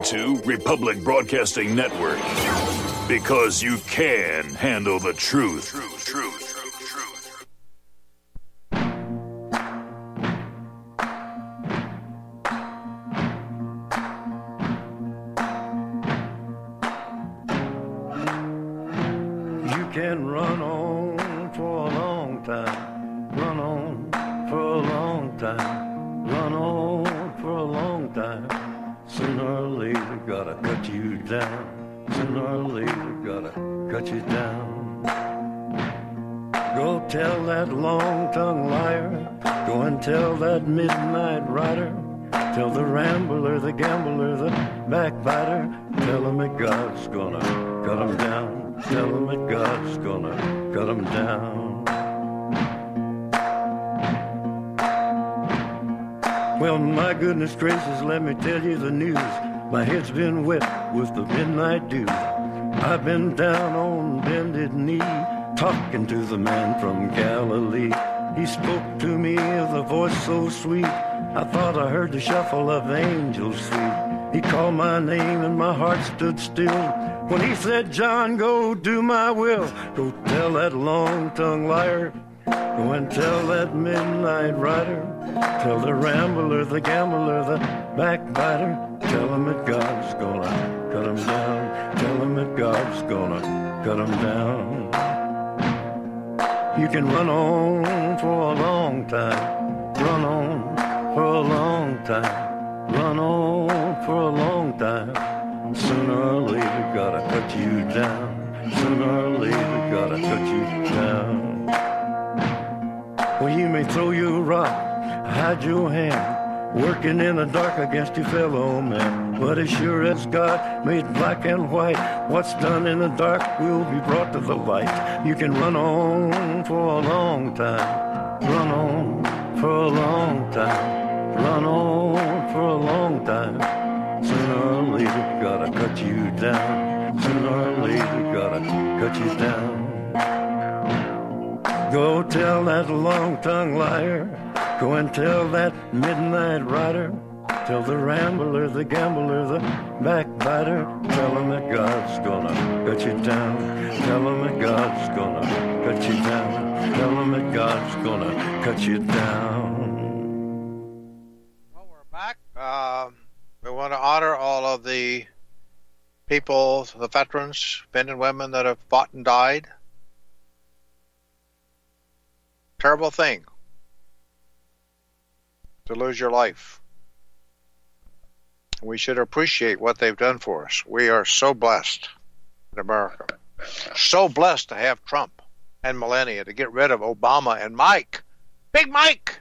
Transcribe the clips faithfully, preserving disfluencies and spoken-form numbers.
to Republic Broadcasting Network. Because you can handle the truth. Truth, truth, truth, truth. You can run on for a long time. Run on for a long time. Run on for a long time. Sooner or later, gotta cut you down. Sooner or later, gotta cut you down. Go tell that long-tongued liar. Go and tell that midnight rider. Tell the rambler, the gambler, the backbiter. Tell him that God's gonna cut him down. Tell him that God's gonna cut him down. Well, my goodness gracious, let me tell you the news. My head's been wet with the midnight dew. I've been down on bended knee, talking to the man from Galilee. He spoke to me with a voice so sweet, I thought I heard the shuffle of angels' feet. He called my name and my heart stood still when he said, John, go do my will. Go tell that long-tongued liar. Go and tell that midnight rider. Tell the rambler, the gambler, the backbiter. Tell him that God's gonna cut him down. Tell him that God's gonna cut him down. You can run on for a long time. Run on for a long time. Run on for a long time. Sooner or later, gotta cut you down. Sooner or later, gotta cut you down. Well, you may throw your rock, hide your hand, working in the dark against your fellow man. But as sure as God made black and white, what's done in the dark will be brought to the light. You can run on for a long time. Run on for a long time. Run on for a long time. Sooner or later, gotta cut you down. Sooner or later, gotta cut you down. Go tell that long-tongued liar. Go and tell that midnight rider. Tell the rambler, the gambler, the backbiter. Tell him that God's gonna cut you down. Tell him that God's gonna cut you down. Tell him that God's gonna cut you down. Well, we're back. Um, we want to honor all of the people, the veterans, men and women that have fought and died. Terrible thing to lose your life. We should appreciate what they've done for us. We are so blessed in America. So blessed to have Trump and Melania, to get rid of Obama and Mike. Big Mike!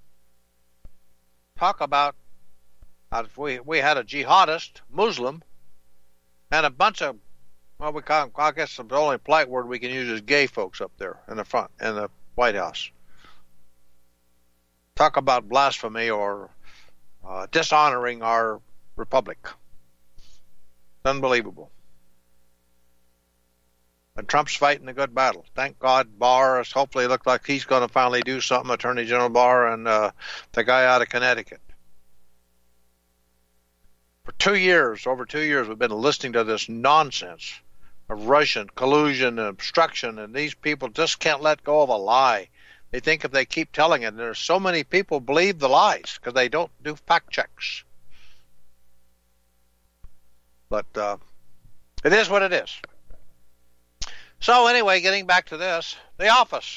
Talk about, uh, we, we had a jihadist, Muslim, and a bunch of, well, we call, I guess the only polite word we can use is gay folks up there in the front, in the White House. Talk about blasphemy or uh, dishonoring our republic. It's unbelievable. And Trump's fighting a good battle. Thank God Barr is, hopefully, look like he's going to finally do something, Attorney General Barr and uh, the guy out of Connecticut. For two years, over two years, we've been listening to this nonsense of Russian collusion and obstruction, and these people just can't let go of a lie. They think if they keep telling it, and there's so many people believe the lies because they don't do fact checks. But uh, it is what it is. So anyway, getting back to this, The Office.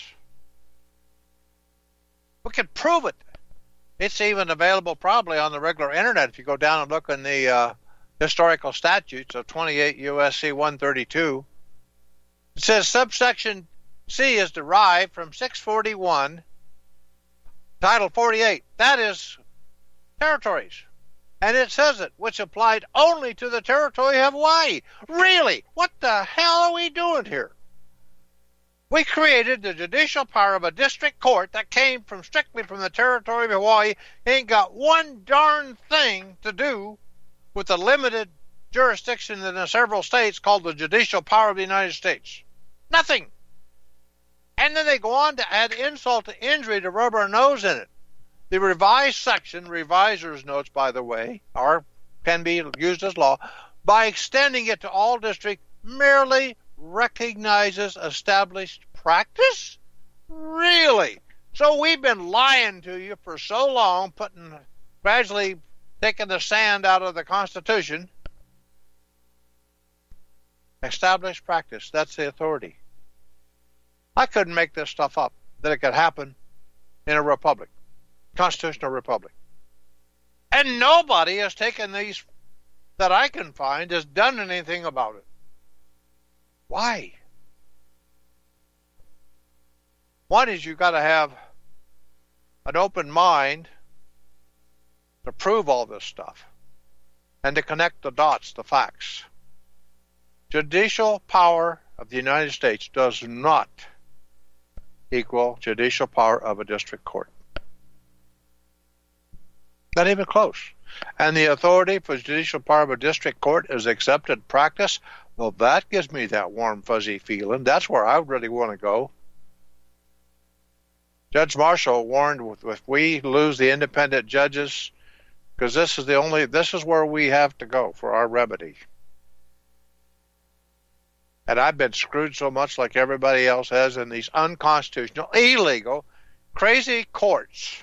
We can prove it. It's even available probably on the regular internet if you go down and look in the uh, historical statutes of twenty-eight U S C one thirty-two. It says subsection C is derived from six forty-one, Title forty-eight. That is territories. And it says it, which applied only to the territory of Hawaii. Really? What the hell are we doing here? We created the judicial power of a district court that came from strictly from the territory of Hawaii. Ain't got one darn thing to do with the limited jurisdiction in the several states called the judicial power of the United States. Nothing. And then they go on to add insult to injury to rub our nose in it. The revised section, reviser's notes, by the way, are can be used as law, by extending it to all districts, merely recognizes established practice? Really? So we've been lying to you for so long, putting gradually taking the sand out of the Constitution. Established practice, that's the authority. I couldn't make this stuff up, that it could happen in a republic, constitutional republic. And nobody has taken these, that I can find, has done anything about it. Why? One is you've got to have an open mind to prove all this stuff and to connect the dots, the facts. Judicial power of the United States does not equal judicial power of a district court. Not even close. And the authority for judicial power of a district court is accepted practice. Well, that gives me that warm, fuzzy feeling. That's where I really want to go. Judge Marshall warned, if we lose the independent judges, because this is the only, this is where we have to go for our remedy. And I've been screwed so much like everybody else has in these unconstitutional, illegal, crazy courts.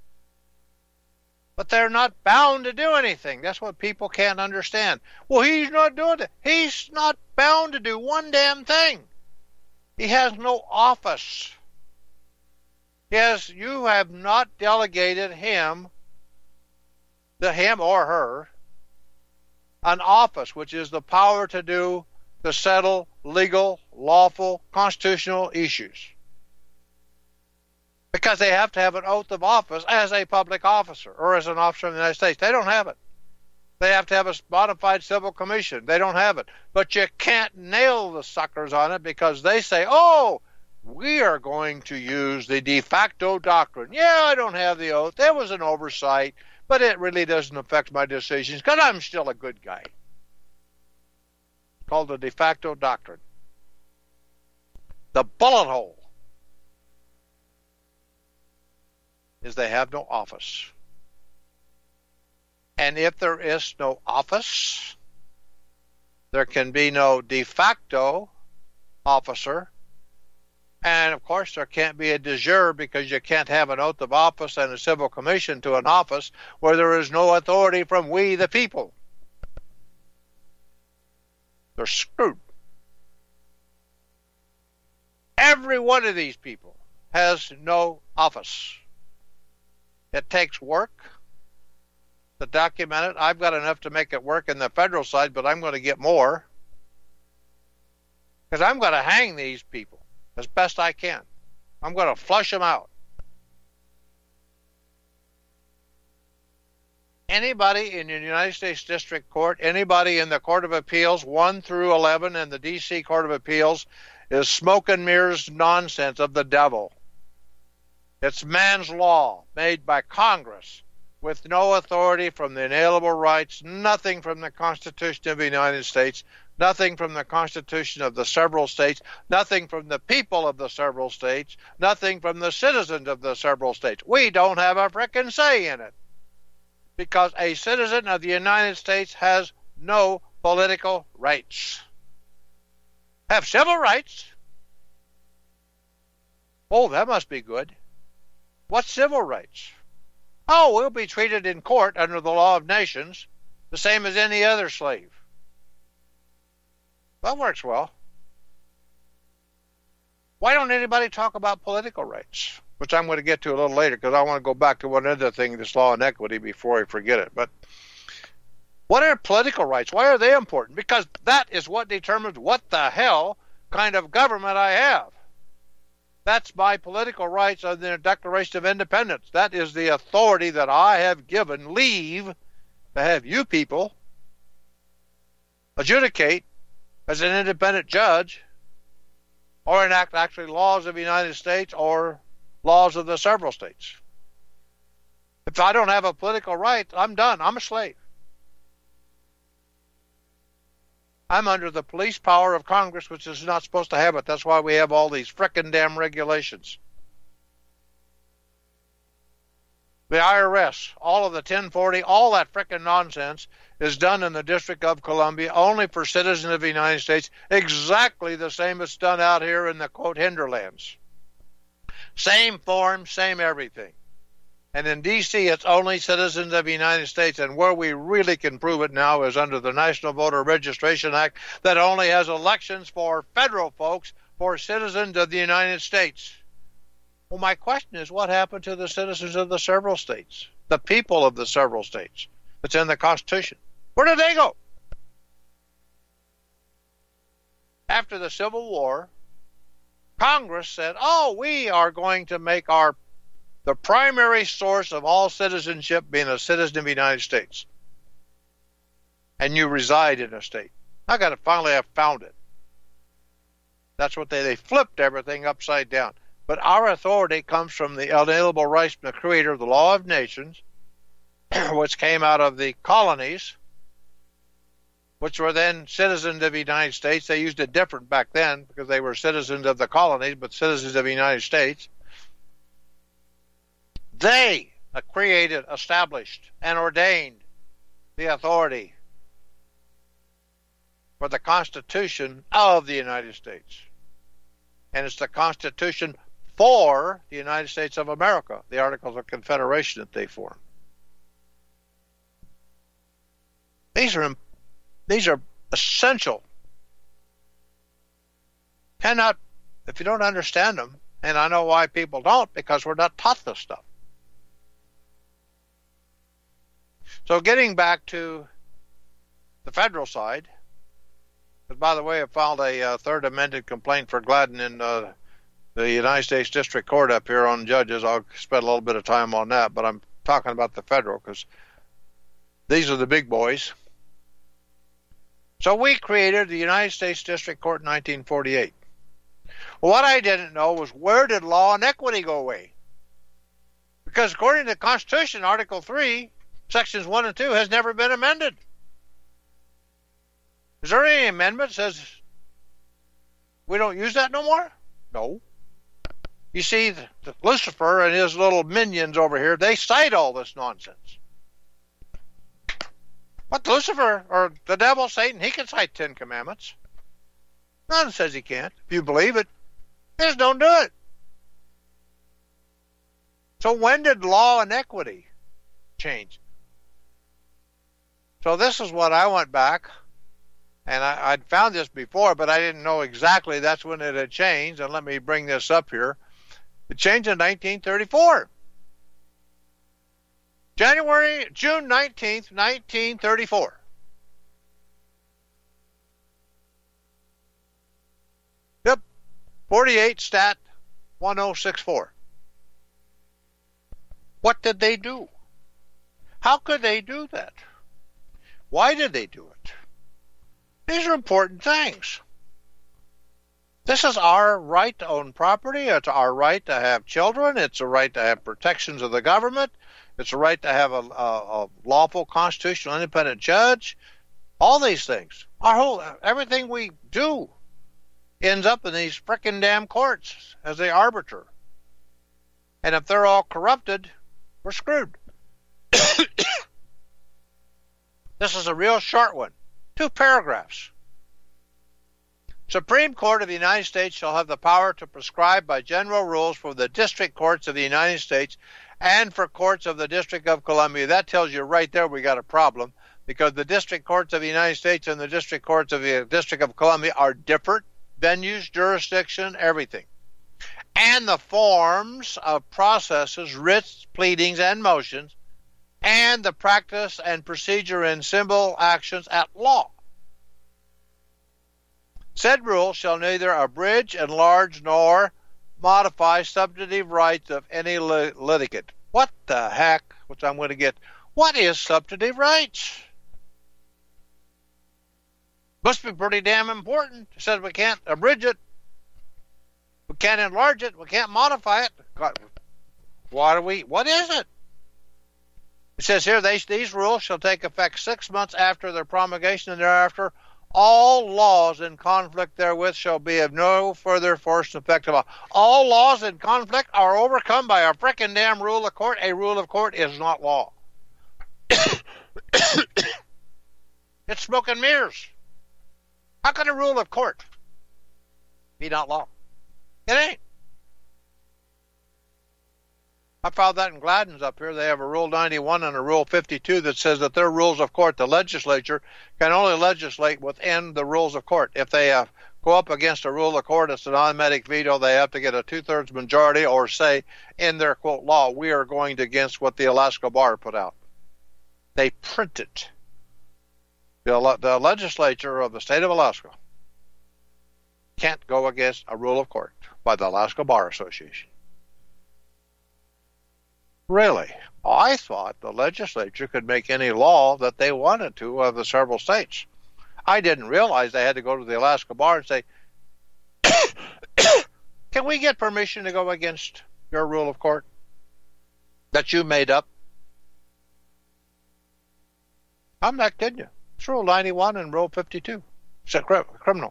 But they're not bound to do anything. That's what people can't understand. Well, he's not doing it. He's not bound to do one damn thing. He has no office. Yes, you have not delegated him, to him or her, an office, which is the power to do, to settle legal, lawful, constitutional issues. Because they have to have an oath of office as a public officer or as an officer in the United States. They don't have it. They have to have a modified civil commission. They don't have it. But you can't nail the suckers on it because they say, oh, we are going to use the de facto doctrine. Yeah, I don't have the oath. There was an oversight, but it really doesn't affect my decisions because I'm still a good guy. It's called the de facto doctrine. The bullet hole is they have no office. And if there is no office, there can be no de facto officer. And, of course, there can't be a de jure because you can't have an oath of office and a civil commission to an office where there is no authority from we the people. They're screwed. Every one of these people has no office. It takes work to document it. I've got enough to make it work in the federal side, but I'm going to get more because I'm going to hang these people as best I can. I'm going to flush them out. Anybody in the United States District Court, anybody in the Court of Appeals, one through eleven, and the D C Court of Appeals, is smoke and mirrors nonsense of the devil. It's man's law made by Congress with no authority from the inalienable rights, nothing from the Constitution of the United States, nothing from the Constitution of the several states, nothing from the people of the several states, nothing from the citizens of the several states. We don't have a frickin' say in it because a citizen of the United States has no political rights. Have civil rights. Oh, that must be good. What civil rights? Oh, we'll be treated in court under the law of nations the same as any other slave. That works well. Why don't anybody talk about political rights? Which I'm going to get to a little later because I want to go back to one other thing, this law and equity, before I forget it. But what are political rights? Why are they important? Because that is what determines what the hell kind of government I have. That's my political rights under the Declaration of Independence. That is the authority that I have given leave to have you people adjudicate as an independent judge or enact actually laws of the United States or laws of the several states. If I don't have a political right, I'm done. I'm a slave. I'm under the police power of Congress, which is not supposed to have it. That's why we have all these frickin' damn regulations. the I R S, all of the ten forty, all that frickin' nonsense is done in the District of Columbia only for citizens of the United States, exactly the same as done out here in the, quote, hinterlands. Same form, same everything. And in D C, it's only citizens of the United States, and where we really can prove it now is under the National Voter Registration Act that only has elections for federal folks, for citizens of the United States. Well, my question is, what happened to the citizens of the several states, the people of the several states that's in the Constitution? Where did they go? After the Civil War, Congress said, oh, we are going to make our the primary source of all citizenship being a citizen of the United States. And you reside in a state. I got to finally have found it. That's what they, they flipped everything upside down. But our authority comes from the inalienable rights from the Creator of the Law of Nations, which came out of the colonies, which were then citizens of the United States. They used it different back then because they were citizens of the colonies, but citizens of the United States. They created, established, and ordained the authority for the Constitution of the United States. And it's the Constitution for the United States of America, the Articles of Confederation that they formed. These are these are essential. Cannot, if you don't understand them, and I know why people don't, because we're not taught this stuff. So getting back to the federal side, because by the way, I filed a uh, third amended complaint for Gladden in uh, the United States District Court up here on judges. I'll spend a little bit of time on that, but I'm talking about the federal because these are the big boys. So we created the United States District Court in nineteen forty-eight. Well, what I didn't know was, where did law and equity go away? Because according to the Constitution, Article three, Sections one and two has never been amended. Is there any amendment that says we don't use that no more? No. You see, the, the Lucifer and his little minions over here, they cite all this nonsense. But Lucifer, or the devil, Satan, he can cite Ten Commandments. None says he can't. If you believe it, just don't do it. So when did law and equity change? So this is what I went back, and I, I'd found this before, but I didn't know exactly that's when it had changed. And let me bring this up here. It changed in nineteen thirty-four. January, June nineteenth, nineteen thirty-four. Yep, forty-eight Stat one oh six four. What did they do? How could they do that? Why did they do it? These are important things. This is our right to own property. It's our right to have children. It's a right to have protections of the government. It's a right to have a, a, a lawful, constitutional, independent judge. All these things. Our whole, everything we do ends up in these frickin' damn courts as the arbiter. And if they're all corrupted, we're screwed. This is a real short one. Two paragraphs. Supreme Court of the United States shall have the power to prescribe by general rules for the district courts of the United States and for courts of the District of Columbia. That tells you right there we got a problem, because the district courts of the United States and the district courts of the District of Columbia are different venues, jurisdiction, everything. And the forms of processes, writs, pleadings, and motions, and the practice and procedure in civil actions at law. Said rule shall neither abridge, enlarge, nor modify substantive rights of any litigant. What the heck, which I'm going to get, what is substantive rights? Must be pretty damn important. It says we can't abridge it, we can't enlarge it, we can't modify it. God, what are we, what is it? It says here, they, these rules shall take effect six months after their promulgation, and thereafter all laws in conflict therewith shall be of no further force and effect of law. All laws in conflict are overcome by a frickin' damn rule of court. A rule of court is not law. It's smoke and mirrors. How can a rule of court be not law? It ain't. I found that in Gladden's up here. They have a Rule ninety-one and a Rule fifty-two that says that their rules of court, the legislature, can only legislate within the rules of court. If they uh, go up against a rule of court, it's an automatic veto. They have to get a two-thirds majority or say in their, quote, law, we are going against what the Alaska Bar put out. They print it. The, the legislature of the state of Alaska can't go against a rule of court by the Alaska Bar Association. Really? I thought the legislature could make any law that they wanted to of the several states. I didn't realize they had to go to the Alaska Bar and say, can we get permission to go against your rule of court that you made up? I'm not kidding you. It's Rule ninety-one and Rule fifty-two. It's a cr- criminal.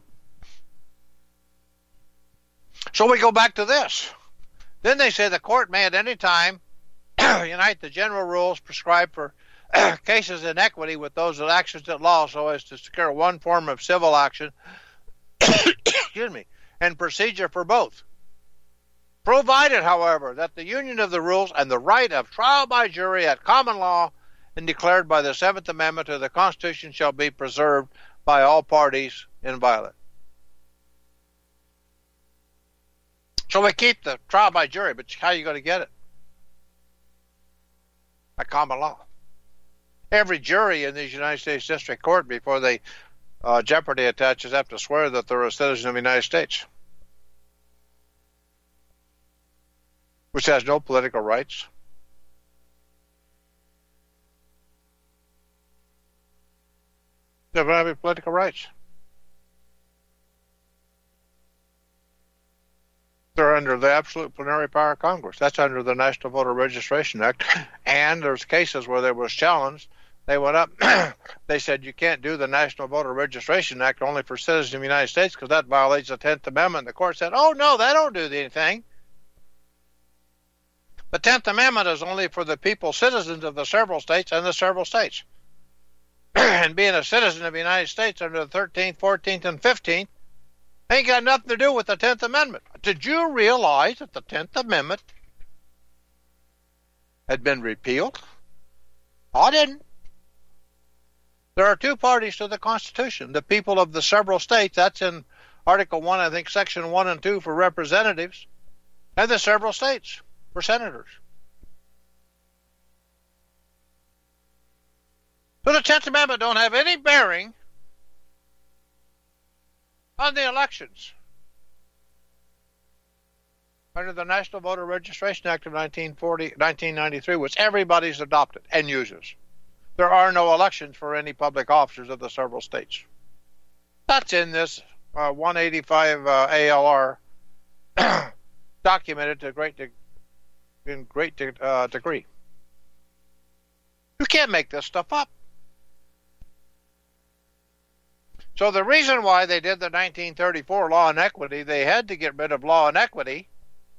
So we go back to this. Then they say the court may at any time unite the general rules prescribed for cases in equity with those of actions at law so as to secure one form of civil action excuse me, and procedure for both. Provided, however, that the union of the rules and the right of trial by jury at common law and declared by the Seventh Amendment to the Constitution shall be preserved by all parties inviolate. So we keep the trial by jury, but how are you going to get it? By common law. Every jury in these United States District Court, before they uh, jeopardy attaches, have to swear that they're a citizen of the United States, which has no political rights. They don't have any political rights. They're under the absolute plenary power of Congress. That's under the National Voter Registration Act. And there's cases where there was challenged. They went up. They said you can't do the National Voter Registration Act only for citizens of the United States because that violates the tenth Amendment. The court said, oh, no, that don't do anything. The tenth Amendment is only for the people, citizens of the several states and the several states. And being a citizen of the United States under the thirteenth, fourteenth, and fifteenth ain't got nothing to do with the tenth Amendment. Did you realize that the tenth Amendment had been repealed? I didn't. There are two parties to the Constitution. The people of the several states, that's in Article one, I think Section one and two for representatives, and the several states for senators. So the tenth Amendment don't have any bearing on the elections under the National Voter Registration Act of nineteen forty, nineteen ninety-three, which everybody's adopted and uses. There are no elections for any public officers of the several states. That's in this uh, one eighty-five uh, A L R documented to great de- in great de- uh, degree. You can't make this stuff up. So the reason why they did the nineteen thirty-four Law and Equity, they had to get rid of Law and Equity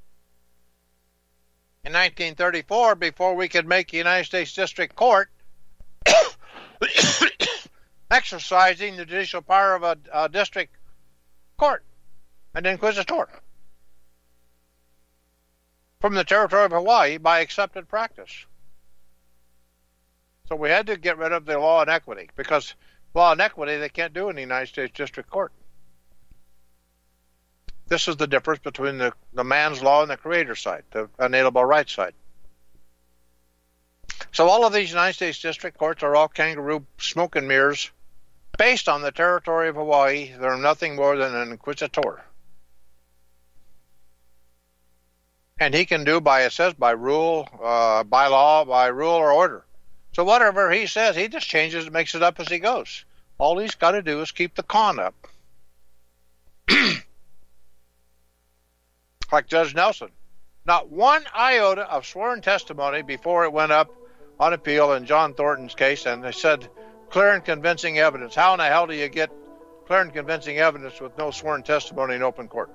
in nineteen thirty-four before we could make the United States District Court exercising the judicial power of a, a district court, an inquisitor, from the territory of Hawaii by accepted practice. So we had to get rid of the Law and Equity because Law and Equity they can't do in the United States District Court. This is the difference between the, the man's law and the creator's side, the inalienable rights side. So all of these United States District Courts are all kangaroo smoke and mirrors based on the territory of Hawaii. They're nothing more than an inquisitor. And he can do by, it says, by rule, uh, by law, by rule or order. So whatever he says, he just changes and makes it up as he goes. All he's got to do is keep the con up. Like Judge Nelson. Not one iota of sworn testimony before it went up on appeal in John Thornton's case, and they said clear and convincing evidence. How in the hell do you get clear and convincing evidence with no sworn testimony in open court.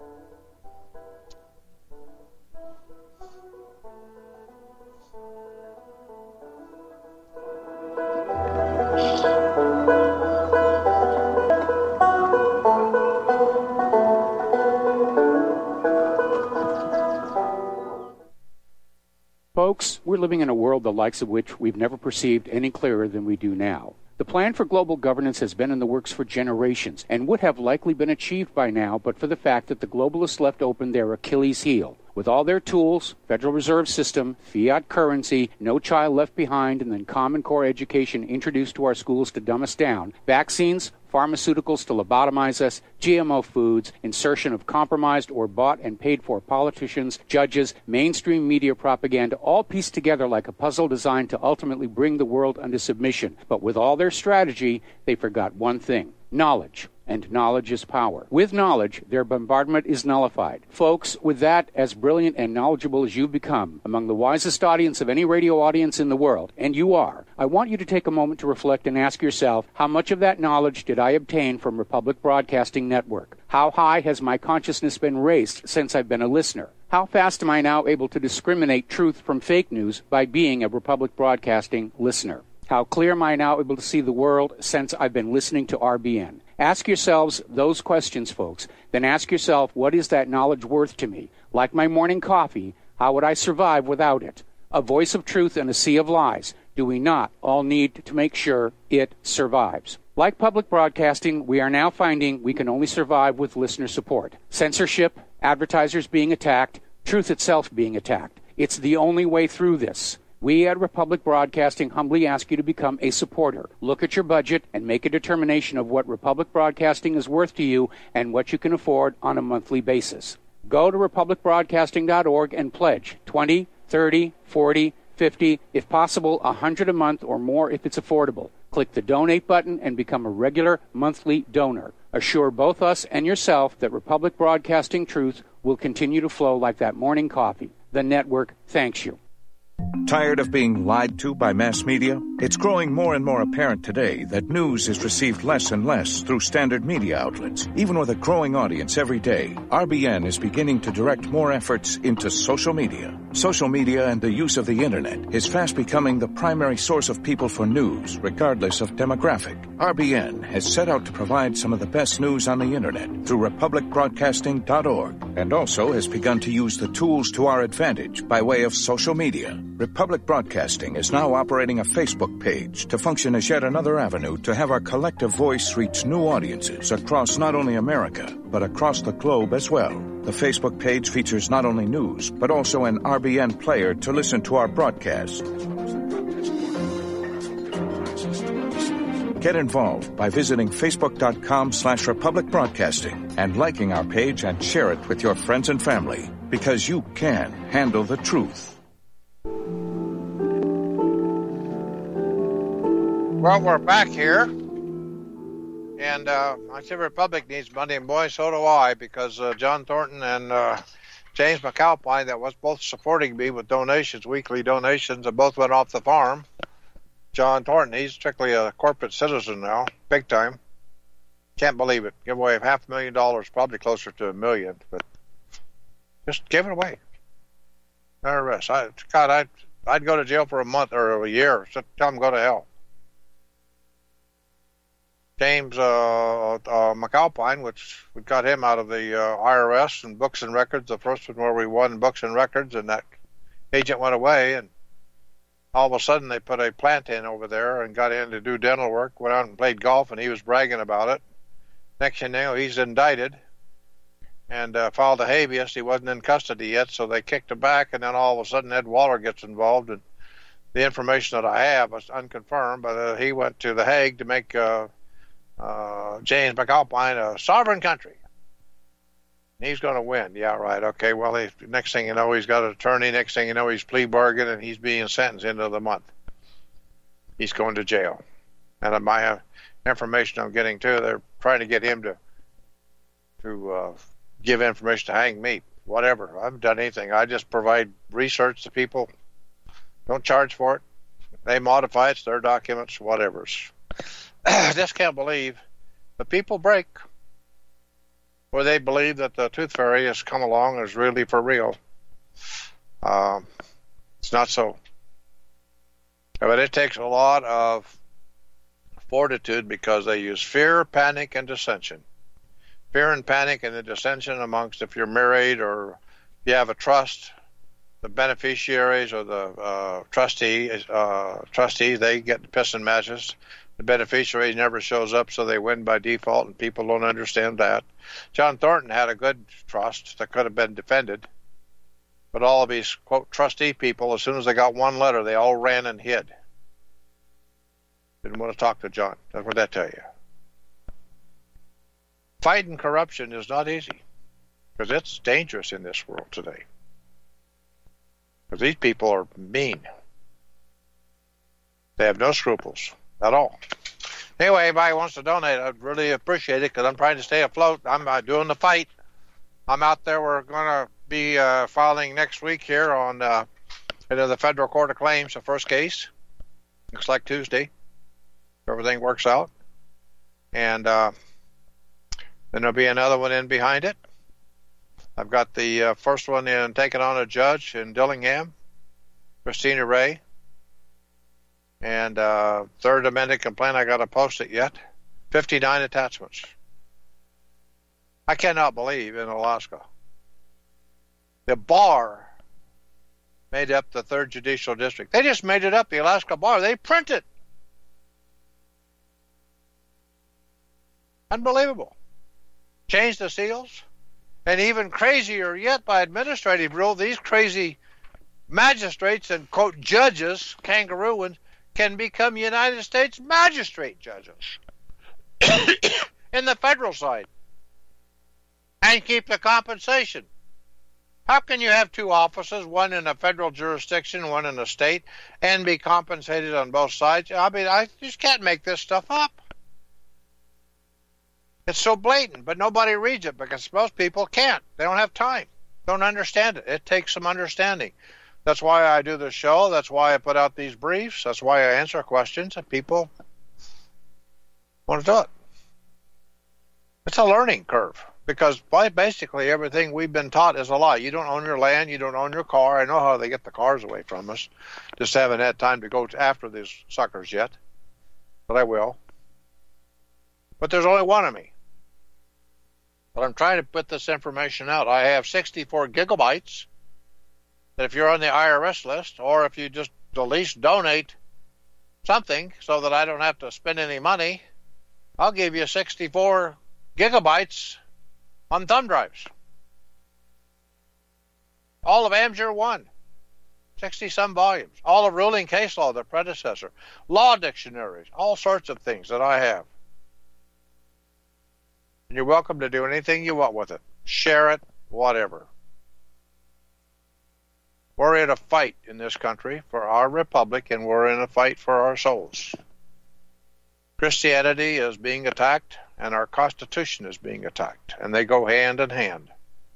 Folks, we're living in a world the likes of which we've never perceived any clearer than we do now. The plan for global governance has been in the works for generations and would have likely been achieved by now but for the fact that the globalists left open their Achilles heel. With all their tools, Federal Reserve System, fiat currency, no child left behind, and then Common Core education introduced to our schools to dumb us down, vaccines, pharmaceuticals to lobotomize us, G M O foods, insertion of compromised or bought and paid for politicians, judges, mainstream media propaganda, all pieced together like a puzzle designed to ultimately bring the world under submission. But with all their strategy, they forgot one thing: knowledge. And knowledge is power. With knowledge, their bombardment is nullified. Folks, with that, as brilliant and knowledgeable as you've become, among the wisest audience of any radio audience in the world, and you are, I want you to take a moment to reflect and ask yourself, how much of that knowledge did I obtain from Republic Broadcasting Network? How high has my consciousness been raised since I've been a listener? How fast am I now able to discriminate truth from fake news by being a Republic Broadcasting listener? How clear am I now able to see the world since I've been listening to R B N? Ask yourselves those questions, folks. Then ask yourself, what is that knowledge worth to me? Like my morning coffee, how would I survive without it? A voice of truth in a sea of lies. Do we not all need to make sure it survives? Like public broadcasting, we are now finding we can only survive with listener support. Censorship, advertisers being attacked, truth itself being attacked. It's the only way through this. We at Republic Broadcasting humbly ask you to become a supporter. Look at your budget and make a determination of what Republic Broadcasting is worth to you and what you can afford on a monthly basis. Go to republic broadcasting dot org and pledge twenty, thirty, forty, fifty, if possible one hundred a month or more if it's affordable. Click the donate button and become a regular monthly donor. Assure both us and yourself that Republic Broadcasting truth will continue to flow like that morning coffee. The network thanks you. Tired of being lied to by mass media? It's growing more and more apparent today that news is received less and less through standard media outlets. Even with a growing audience every day, R B N is beginning to direct more efforts into social media. Social media and the use of the internet is fast becoming the primary source of people for news, regardless of demographic. R B N has set out to provide some of the best news on the internet through republic broadcasting dot org, and also has begun to use the tools to our advantage by way of social media. Republic Broadcasting is now operating a Facebook page to function as yet another avenue to have our collective voice reach new audiences across not only America, but across the globe as well. The Facebook page features not only news, but also an R B N player to listen to our broadcasts. Get involved by visiting facebook.com slash Republic Broadcasting and liking our page and share it with your friends and family, because you can handle the truth. Well, we're back here, and uh, I say Republic needs money, and boy, so do I, because uh, John Thornton and uh, James McAlpine, that was both supporting me with donations, weekly donations, and both went off the farm. John Thornton, he's strictly a corporate citizen now, big time. Can't believe it. Give away half a million dollars, probably closer to a million, but just give it away. No rest. I, God, I'd, I'd go to jail for a month or a year. So tell them go to hell. James uh, uh, McAlpine, which we got him out of the uh, I R S and books and records, the first one where we won books and records, and that agent went away, and all of a sudden they put a plant in over there and got in to do dental work, went out and played golf, and he was bragging about it. Next thing you know, he's indicted and uh, filed a habeas. He wasn't in custody yet, so they kicked him back, and then all of a sudden Ed Waller gets involved, and the information that I have is unconfirmed, but uh, he went to The Hague to make uh, uh, James McAlpine a sovereign country. He's going to win. Yeah, right. Okay, well, he, next thing you know, he's got an attorney. Next thing you know, he's plea bargain, and he's being sentenced into the month. He's going to jail. And my uh, information I'm getting, too, they're trying to get him to to uh, give information to hang me. Whatever. I haven't done anything. I just provide research to people. Don't charge for it. They modify it. It's their documents, whatever. I just can't believe the people break, where they believe that the tooth fairy has come along and is really for real. Um, it's not so. But it takes a lot of fortitude because they use fear, panic, and dissension. Fear and panic and the dissension amongst, if you're married or you have a trust, the beneficiaries or the uh, trustee, uh, trustees, they get the pissing matches. The beneficiary never shows up, so they win by default, and people don't understand that. John Thornton had a good trust that could have been defended, but all of these, quote, trustee people, as soon as they got one letter, they all ran and hid. Didn't want to talk to John. That's what that tell you. Fighting corruption is not easy, because it's dangerous in this world today. Because these people are mean. They have no scruples at all. Anyway, anybody wants to donate, I'd really appreciate it, because I'm trying to stay afloat. I'm uh, doing the fight. I'm out there. We're going to be uh, filing next week here on uh, into the Federal Court of Claims, the first case. Looks like Tuesday, if everything works out. And uh, then there'll be another one in behind it. I've got the uh, first one in taking on a judge in Dillingham, Christina Ray. And uh, third amended complaint, I got to post it yet. fifty-nine attachments. I cannot believe in Alaska. The bar made up the third judicial district. They just made it up, the Alaska bar. They print it. Unbelievable. Change the seals. And even crazier yet, by administrative rule, these crazy magistrates and, quote, judges, kangaroo ones, can become United States magistrate judges in the federal side and keep the compensation. How can you have two offices, one in a federal jurisdiction, one in a state, and be compensated on both sides? I mean, I just can't make this stuff up. It's so blatant, but nobody reads it because most people can't. They don't have time. Don't understand it. It takes some understanding. That's why I do this show. That's why I put out these briefs. That's why I answer questions, and people want to do it. It's a learning curve because basically everything we've been taught is a lie. You don't own your land. You don't own your car. I know how they get the cars away from us. Just haven't had time to go after these suckers yet, but I will. But there's only one of me. But I'm trying to put this information out. I have sixty-four gigabytes that if you're on the I R S list, or if you just at least donate something so that I don't have to spend any money, I'll give you sixty-four gigabytes on thumb drives. All of Amjur one, sixty-some volumes. All of Ruling Case Law, the predecessor. Law dictionaries, all sorts of things that I have. And you're welcome to do anything you want with it. Share it, whatever. We're in a fight in this country for our republic, and we're in a fight for our souls. Christianity is being attacked, and our Constitution is being attacked, and they go hand in hand.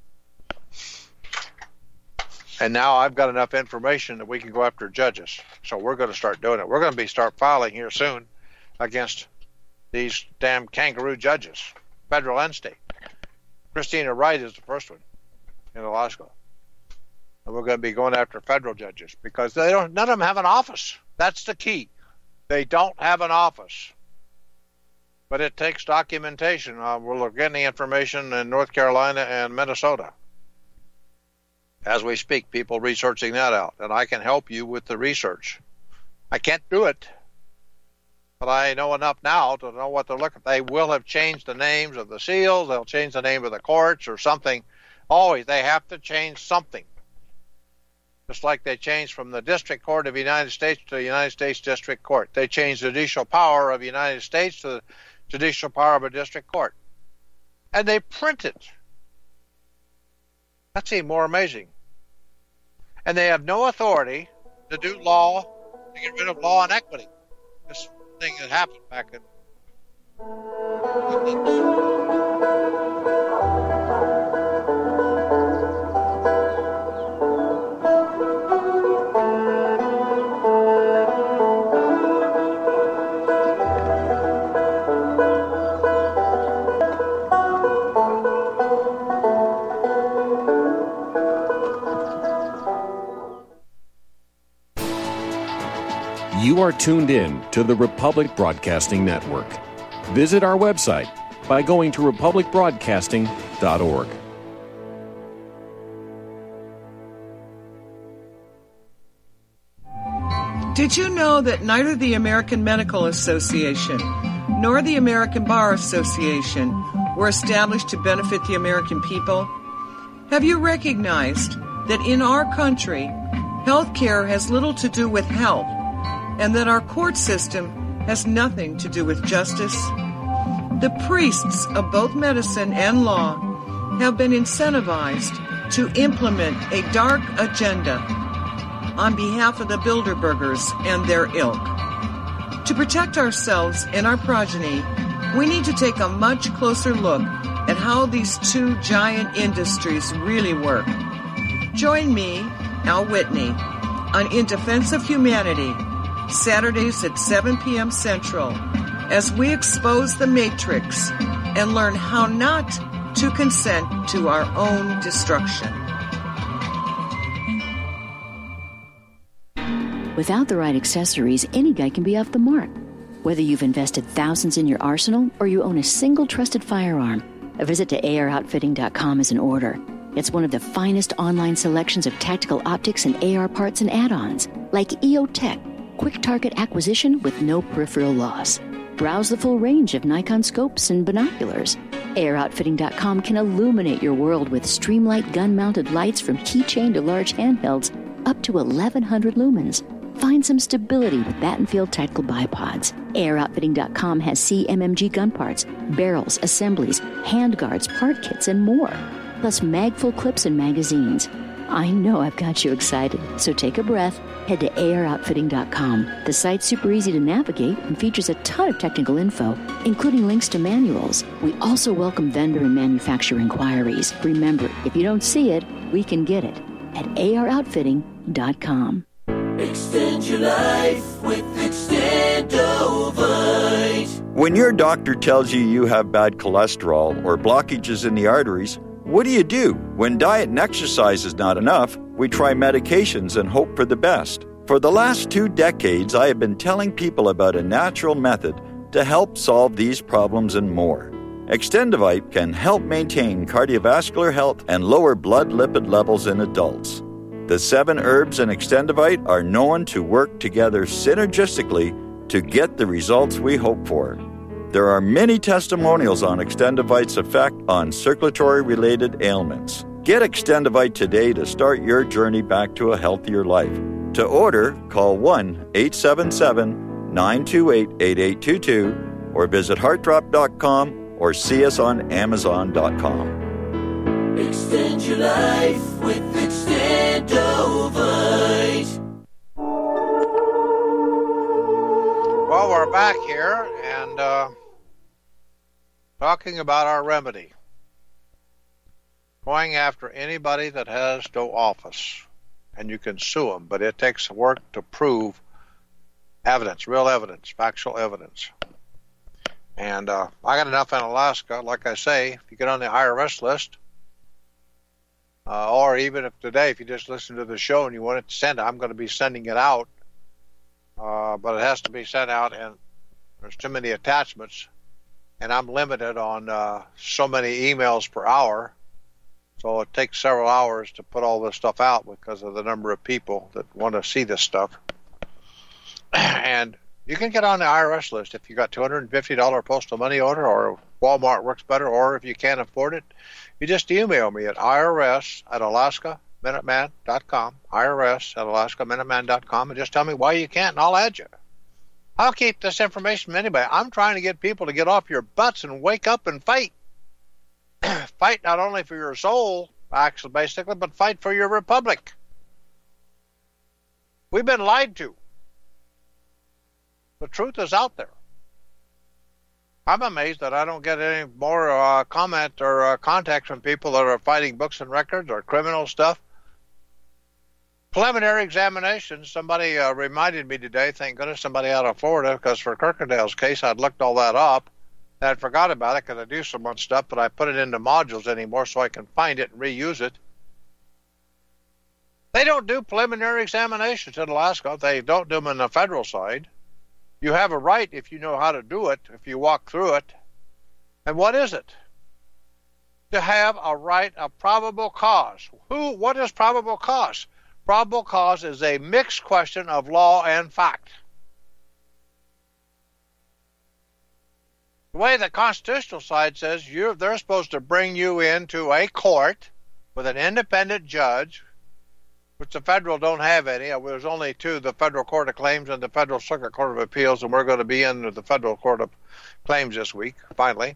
And now I've got enough information that we can go after judges, so we're going to start doing it. We're going to be start filing here soon against these damn kangaroo judges, federal and state. Christina Wright is the first one in Alaska. And we're going to be going after federal judges because they don't. None of them have an office. That's the key. They don't have an office. But it takes documentation. Uh, we're getting the information in North Carolina and Minnesota. As we speak, people researching that out. And I can help you with the research. I can't do it. But I know enough now to know what they're looking at. They will have changed the names of the seals. They'll change the name of the courts or something. Always, they have to change something. Just like they changed from the District Court of the United States to the United States District Court. They changed the judicial power of the United States to the judicial power of a district court. And they print it. That's even more amazing. And they have no authority to do law, to get rid of law and equity. This thing that happened back in... You are tuned in to the Republic Broadcasting Network. Visit our website by going to republic broadcasting dot org. Did you know that neither the American Medical Association nor the American Bar Association were established to benefit the American people? Have you recognized that in our country, health care has little to do with health, and that our court system has nothing to do with justice? The priests of both medicine and law have been incentivized to implement a dark agenda on behalf of the Bilderbergers and their ilk. To protect ourselves and our progeny, we need to take a much closer look at how these two giant industries really work. Join me, Al Whitney, on In Defense of Humanity, Saturdays at seven p.m. Central, as we expose the matrix and learn how not to consent to our own destruction. Without the right accessories, any guy can be off the mark. Whether you've invested thousands in your arsenal or you own a single trusted firearm, a visit to A R outfitting dot com is in order. It's one of the finest online selections of tactical optics and A R parts and add-ons, like E O Tech, quick target acquisition with no peripheral loss. Browse the full range of Nikon scopes and binoculars. A R outfitting dot com can illuminate your world with Streamlight gun-mounted lights from keychain to large handhelds up to eleven hundred lumens. Find some stability with Battenfield Tactical Bipods. A R outfitting dot com has C M M G gun parts, barrels, assemblies, handguards, part kits, and more. Plus mag-full clips and magazines. I know I've got you excited, so take a breath. Head to A R outfitting dot com. The site's super easy to navigate and features a ton of technical info, including links to manuals. We also welcome vendor and manufacturer inquiries. Remember, if you don't see it, we can get it at A R outfitting dot com. Extend your life with Extendovite. When your doctor tells you you have bad cholesterol or blockages in the arteries, what do you do? When diet and exercise is not enough, we try medications and hope for the best. For the last two decades, I have been telling people about a natural method to help solve these problems and more. Extendovite can help maintain cardiovascular health and lower blood lipid levels in adults. The seven herbs in Extendovite are known to work together synergistically to get the results we hope for. There are many testimonials on Extendovite's effect on circulatory-related ailments. Get Extendovite today to start your journey back to a healthier life. To order, call one eight seven seven, nine two eight, eight eight two two or visit heart drop dot com or see us on amazon dot com. Extend your life with Extendovite. Well, we're back here and uh, talking about our remedy. Going after anybody that has no office. And you can sue them, but it takes work to prove evidence, real evidence, factual evidence. And uh, I got enough in Alaska. Like I say, if you get on the I R S list, uh, or even if today, if you just listen to the show and you want it to send it, I'm going to be sending it out. Uh, but it has to be sent out, and there's too many attachments, and I'm limited on uh, so many emails per hour, so it takes several hours to put all this stuff out because of the number of people that want to see this stuff. And you can get on the I R S list if you got two hundred fifty dollars postal money order, or Walmart works better, or if you can't afford it, you just email me at I R S at Alaska Minuteman dot com, I R S at Alaska Minuteman dot com, and just tell me why you can't, and I'll add you. I'll keep this information from anybody. I'm trying to get people to get off your butts and wake up and fight. Fight not only for your soul, actually, basically, but fight for your republic. We've been lied to. The truth is out there. I'm amazed that I don't get any more uh, comment or uh, contact from people that are fighting books and records or criminal stuff. Preliminary examinations, somebody uh, reminded me today, thank goodness somebody out of Florida, because for Kirkendale's case, I'd looked all that up, and I'd forgot about it because I do so much stuff, but I put it into modules anymore so I can find it and reuse it. They don't do preliminary examinations in Alaska. They don't do them on the federal side. You have a right if you know how to do it, if you walk through it. And what is it? To have a right of probable cause. Who? What is probable cause? Probable cause is a mixed question of law and fact. The way the constitutional side says, you're, they're supposed to bring you into a court with an independent judge, which the federal don't have any. There's only two, the Federal Court of Claims and the Federal Circuit Court of Appeals, and we're going to be in the Federal Court of Claims this week, finally.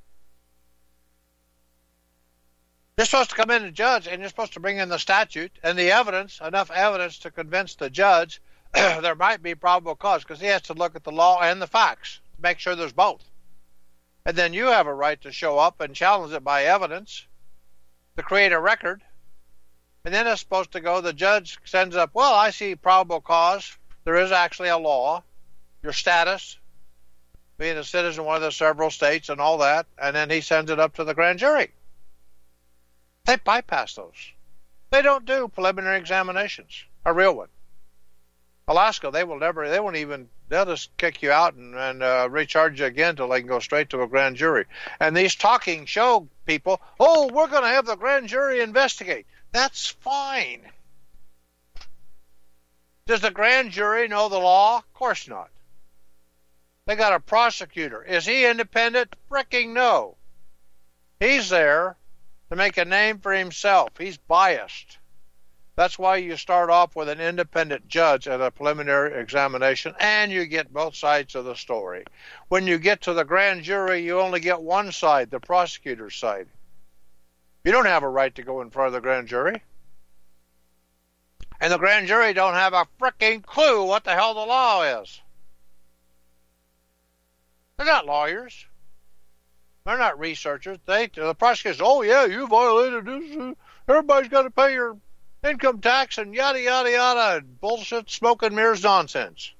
You're supposed to come in and judge, and you're supposed to bring in the statute and the evidence, enough evidence to convince the judge there might be probable cause, because he has to look at the law and the facts to make sure there's both. And then you have a right to show up and challenge it by evidence to create a record. And then it's supposed to go, the judge sends up, well, I see probable cause. There is actually a law, your status, being a citizen of one of the several states and all that. And then he sends it up to the grand jury. They bypass those. They don't do preliminary examinations, a real one. Alaska, they will never, they won't even, they'll just kick you out and, and uh, recharge you again till they can go straight to a grand jury. And these talking show people, oh, we're going to have the grand jury investigate. That's fine. Does the grand jury know the law? Of course not. They got a prosecutor. Is he independent? Fricking no. He's there to make a name for himself. He's biased. That's why you start off with an independent judge at a preliminary examination, and you get both sides of the story. When you get to the grand jury, you only get one side, the prosecutor's side. You don't have a right to go in front of the grand jury. And the grand jury don't have a fricking clue what the hell the law is. They're not lawyers. They're not researchers. They, the prosecutor says, oh, yeah, you violated this. Everybody's got to pay your income tax and yada, yada, yada. Bullshit, smoke and mirrors nonsense.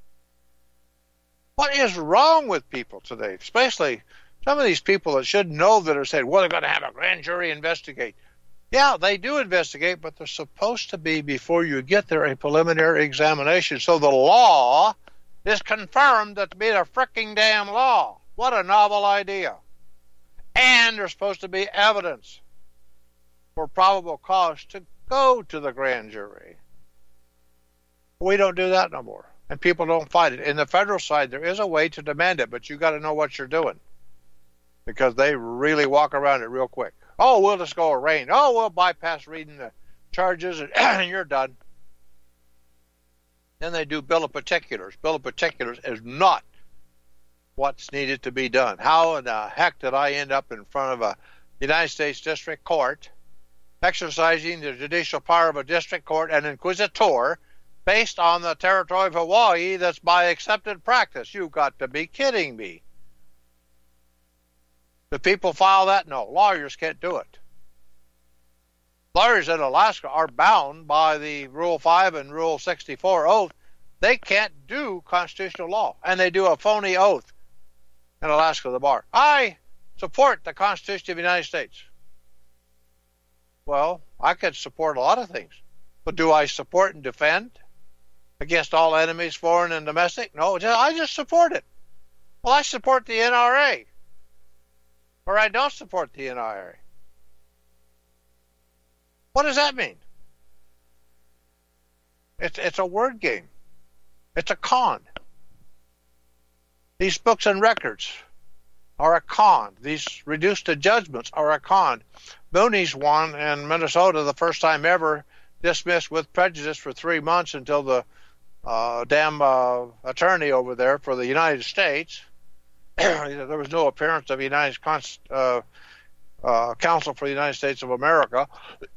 What is wrong with people today? Especially some of these people that should know that are saying, well, they're going to have a grand jury investigate. Yeah, they do investigate, but they're supposed to be, before you get there, a preliminary examination. So the law is confirmed to be a fricking damn law. What a novel idea. And there's supposed to be evidence for probable cause to go to the grand jury. We don't do that no more. And people don't fight it. In the federal side, there is a way to demand it, but you got to know what you're doing. Because they really walk around it real quick. Oh, we'll just go arraign. Oh, we'll bypass reading the charges and, and you're done. Then they do bill of particulars. Bill of particulars is not what's needed to be done. How in the heck did I end up in front of a United States District Court exercising the judicial power of a district court and inquisitor based on the territory of Hawaii that's by accepted practice? You've got to be kidding me. Do people file that? No. Lawyers can't do it. Lawyers in Alaska are bound by the Rule five and Rule sixty-four oath. They can't do constitutional law, and they do a phony oath in Alaska, the bar. I support the Constitution of the United States. Well, I could support a lot of things, but do I support and defend against all enemies, foreign and domestic? No, I just support it. Well, I support the N R A, or I don't support the N R A. What does that mean? It's, it's a word game. It's a con. These books and records are a con. These reduced to judgments are a con. Mooney's one in Minnesota, the first time ever, dismissed with prejudice for three months until the uh, damn uh, attorney over there for the United States, there was no appearance of the United Const, uh, uh, Counsel for the United States of America.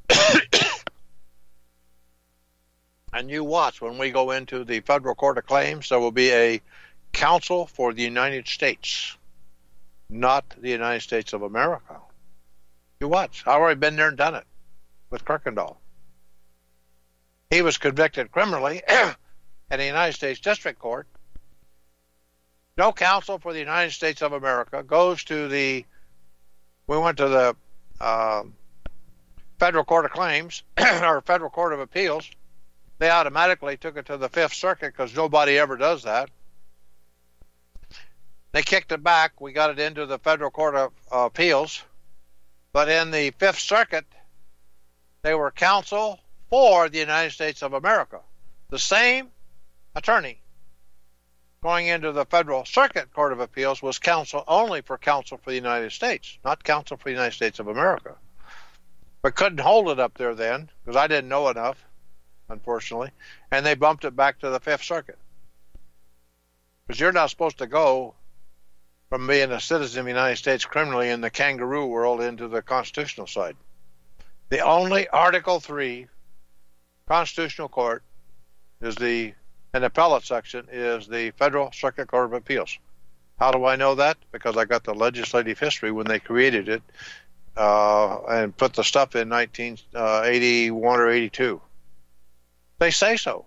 And you watch, when we go into the Federal Court of Claims, there will be a Counsel for the United States, not the United States of America. You watch. I've already been there and done it with Kirkendall. He was convicted criminally in the United States District Court. No counsel for the United States of America goes to the, we went to the uh, Federal Court of Claims or Federal Court of Appeals, they automatically took it to the Fifth Circuit because nobody ever does that. They kicked it back. We got it into the Federal Court of uh, Appeals. But in the Fifth Circuit, they were counsel for the United States of America. The same attorney going into the Federal Circuit Court of Appeals was counsel only for counsel for the United States, not counsel for the United States of America. But couldn't hold it up there then because I didn't know enough, unfortunately, and they bumped it back to the Fifth Circuit. Because you're not supposed to go from being a citizen of the United States criminally in the kangaroo world into the constitutional side. The only Article three constitutional court is the, an appellate section, is the Federal Circuit Court of Appeals. How do I know that? Because I got the legislative history when they created it uh, and put the stuff in nineteen eighty-one or eighty-two. They say so.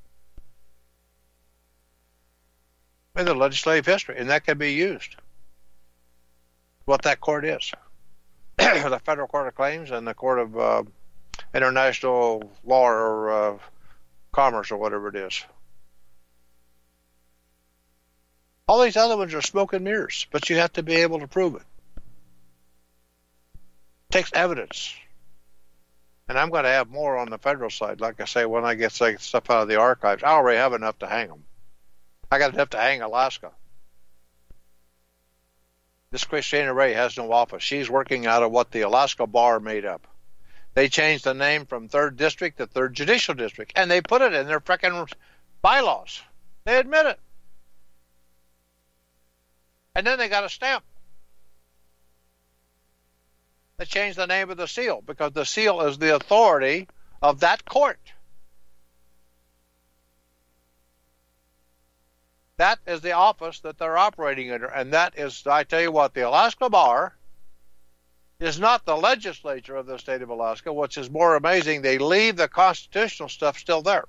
In the legislative history, and that can be used. What that court is. The Federal Court of Claims and the Court of uh, International Law or uh, Commerce or whatever it is. All these other ones are smoke and mirrors, but you have to be able to prove it. It takes evidence. And I'm going to have more on the federal side. Like I say, when I get stuff out of the archives, I already have enough to hang them. I got enough to hang Alaska. This Christina Ray has no office. She's working out of what the Alaska Bar made up. They changed the name from third District to third Judicial District, and they put it in their frickin' bylaws. They admit it. And then they got a stamp. They changed the name of the seal because the seal is the authority of that court. That is the office that they're operating under, and that is, I tell you what, the Alaska Bar is not the legislature of the state of Alaska, which is more amazing. They leave the constitutional stuff still there.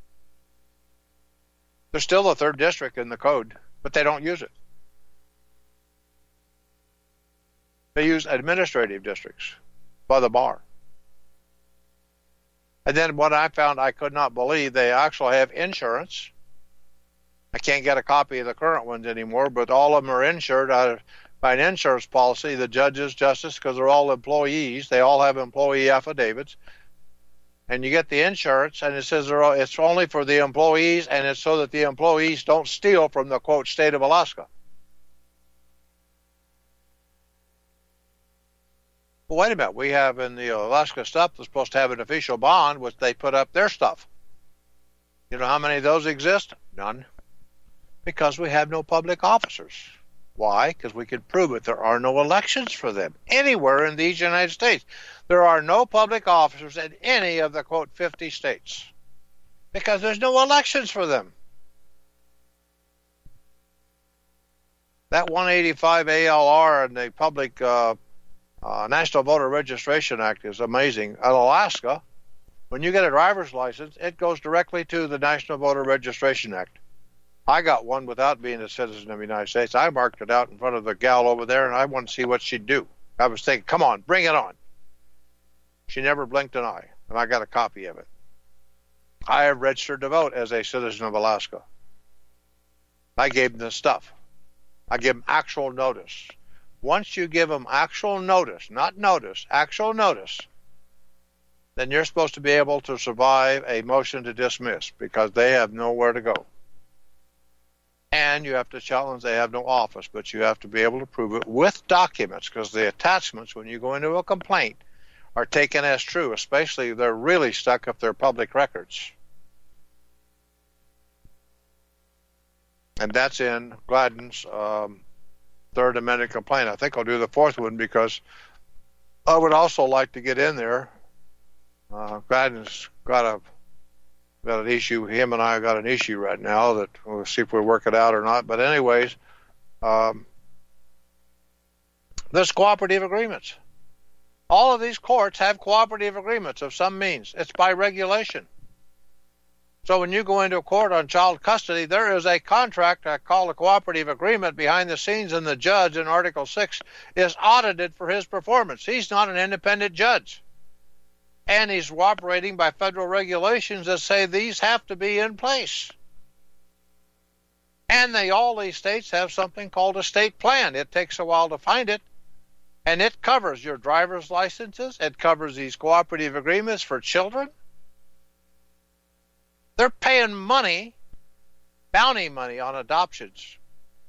There's still the third district in the code, but they don't use it. They use administrative districts by the bar. And then what I found I could not believe, they actually have insurance. I can't get a copy of the current ones anymore, but all of them are insured out of, by an insurance policy. The judges, justice, because they're all employees. They all have employee affidavits. And you get the insurance, and it says they're all, it's only for the employees, and it's so that the employees don't steal from the, quote, state of Alaska. Well, wait a minute. We have in the Alaska stuff, they're supposed to have an official bond, which they put up their stuff. You know how many of those exist? None. Because we have no public officers. Why? Because we could prove it. There are no elections for them anywhere in these United States. There are no public officers in any of the, quote, fifty states. Because there's no elections for them. That one eighty-five A L R and the Public uh, uh, National Voter Registration Act is amazing. In Alaska, when you get a driver's license, it goes directly to the National Voter Registration Act. I got one without being a citizen of the United States. I marked it out in front of the gal over there, and I wanted to see what she'd do. I was thinking, come on, bring it on. She never blinked an eye, and I got a copy of it. I have registered to vote as a citizen of Alaska. I gave them the stuff. I give them actual notice. Once you give them actual notice, not notice, actual notice, then you're supposed to be able to survive a motion to dismiss because they have nowhere to go. And you have to challenge they have no office, but you have to be able to prove it with documents because the attachments, when you go into a complaint, are taken as true, especially if they're really stuck if they're public records. And that's in Gladden's um, third amended complaint. I think I'll do the fourth one because I would also like to get in there. Uh, Gladden's got a got an issue. Him and I got an issue right now that we'll see if we work it out or not. But anyways, um, there's cooperative agreements. All of these courts have cooperative agreements of some means. It's by regulation. So when you go into a court on child custody, there is a contract I call a cooperative agreement behind the scenes, and the judge in Article six is audited for his performance. He's not an independent judge. And he's operating by federal regulations that say these have to be in place. And they, all these states have something called a state plan. It takes a while to find it. And it covers your driver's licenses. It covers these cooperative agreements for children. They're paying money, bounty money on adoptions.